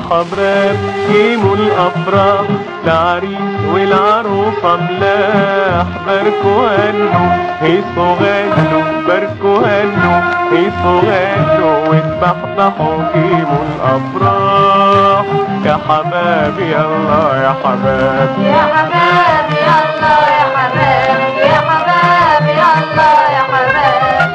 حباب قيموا الافراح، العريس والعروسة ملاح. باركوا هنوا هيصوا غنوا، باركوا هنوا هيصوا غنوا، واتبحبحوا قيموا الافراح. يا حباب يلا يا حباب، يا حباب يلا يا حباب، يا حباب يلا يا حباب.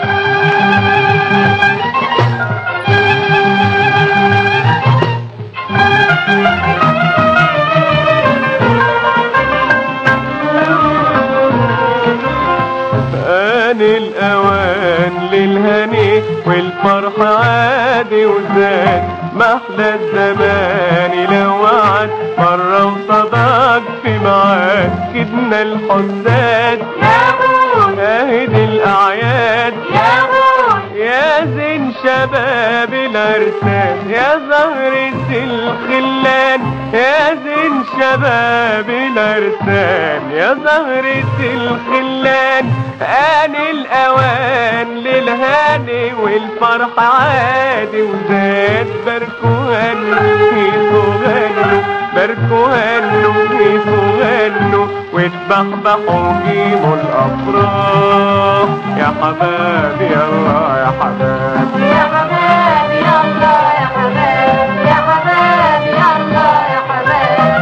آن الأوان للهني والفرح عادي وزاد، محلى الزمان لو وعد مرة وصدق في معاد. كدنا الحساد يا بول شاهد الأعياد، يا بول يا زين شباب العرسان، يا زهرة الخلان، يا زين شباب العرسان، يا زهرة الخلان. آن الأوان للهاني والفرح عادي وزاد. باركوا هنوا هيصوا غنوا، باركوا هنوا هيصوا غنوا، واتبحبحوا قيموا الأفراح. يا حباب يلا يا حباب، يا حباب يلا يا حباب، يا حباب يلا يا حباب.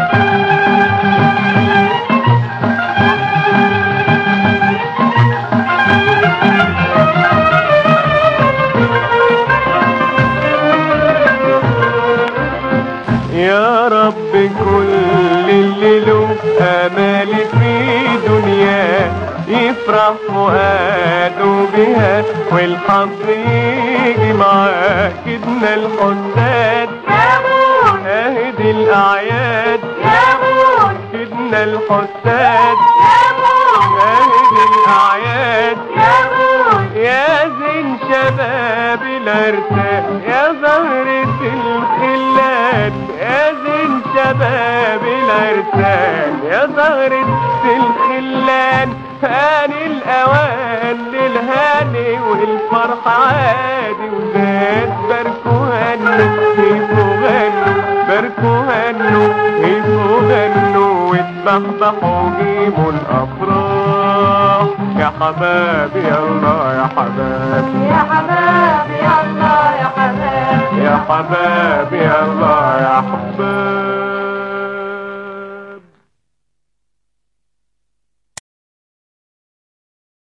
يا رب كل اللي له امال في دنياه يفرح فؤاده بها والحظ يجي معاه. كدنا الحساد يا بول شاهد الاعياد، يا بول كدنا الحساد يا بول شاهد الاعياد، يا بول يا زين شباب العرسان، يا زهرة الخلان، يا زين شباب العرسان، يا زهرة الخلان. آن الأوان للهاني والفرح عادي وزاد. باركوا هنوا هيصوا غنوا، باركوا هنوا هيصوا غنوا، واتبحبحوا قيموا الأفراح. يا حباب يلا يا حباب، يا حباب يلا يا حباب، يا حباب يلا يا حباب.